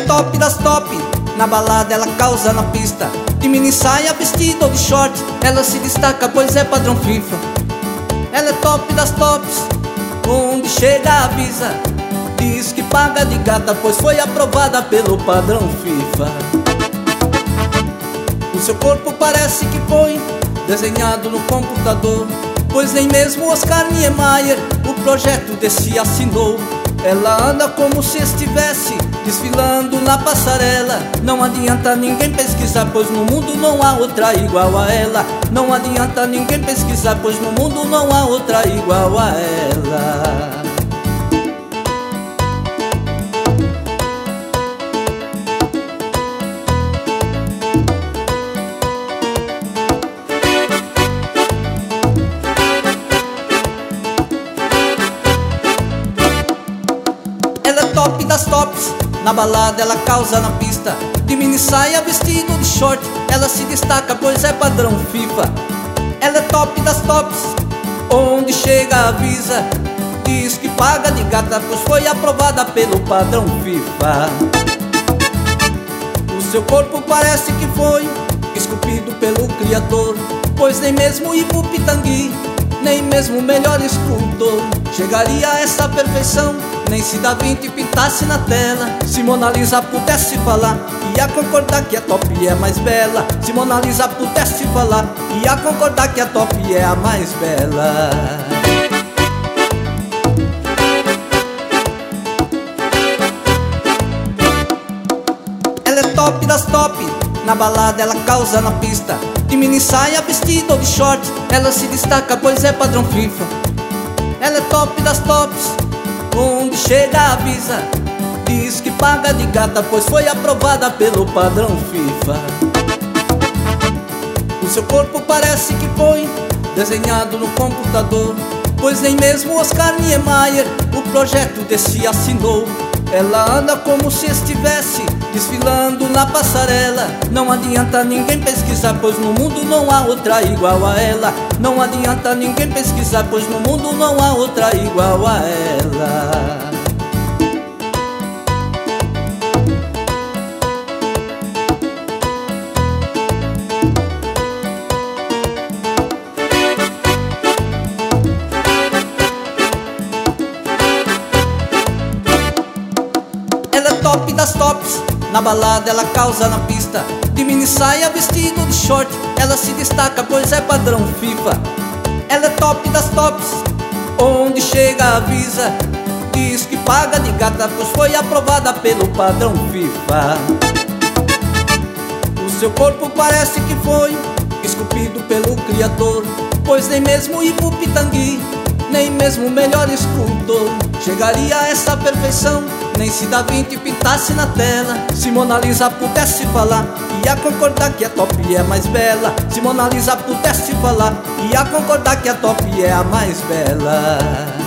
top das top, na balada ela causa na pista. De mini saia, vestido ou de short, ela se destaca pois é padrão FIFA. Ela é top das tops, onde chega avisa. Diz que paga de gata pois foi aprovada pelo padrão FIFA. O seu corpo parece que foi desenhado no computador, pois nem mesmo Oscar Niemeyer o projeto desse assinou. Ela anda como se estivesse desfilando na passarela. Não adianta ninguém pesquisar, pois no mundo não há outra igual a ela. Não adianta ninguém pesquisar, pois no mundo não há outra igual a ela. Top das tops, na balada ela causa na pista. De mini saia, vestido de short, ela se destaca pois é padrão FIFA. Ela é top das tops, onde chega avisa. Diz que paga de gata pois foi aprovada pelo padrão FIFA. O seu corpo parece que foi esculpido pelo Criador, pois nem mesmo Ivo Pitangui, nem mesmo o melhor escultor chegaria a essa perfeição. Nem se Da Vinci pintasse na tela. Se Mona Lisa pudesse falar, ia concordar que a top é a mais bela. Se Mona Lisa pudesse falar, ia concordar que a top é a mais bela. Ela é top das top, na balada ela causa na pista. De mini saia, vestido ou de short, ela se destaca pois é padrão FIFA. Ela é top das tops, onde chega avisa. Diz que paga de gata pois foi aprovada pelo padrão FIFA. O seu corpo parece que foi desenhado no computador, pois nem mesmo Oscar Niemeyer o projeto desse assinou. Ela anda como se estivesse desfilando na passarela. Não adianta ninguém pesquisar, pois no mundo não há outra igual a ela. Não adianta ninguém pesquisar, pois no mundo não há outra igual a ela. Top das tops, na balada ela causa na pista. De mini saia, vestido de short, ela se destaca pois é padrão FIFA. Ela é top das tops, onde chega avisa. Diz que paga de gata pois foi aprovada pelo padrão FIFA. O seu corpo parece que foi esculpido pelo Criador, pois nem mesmo Ivo Pitangui, nem mesmo o melhor escultor chegaria a essa perfeição. Nem se Da Vinci pintasse na tela. Se Mona Lisa pudesse falar, ia concordar que a top é a mais bela. Se Mona Lisa pudesse falar, ia concordar que a top é a mais bela.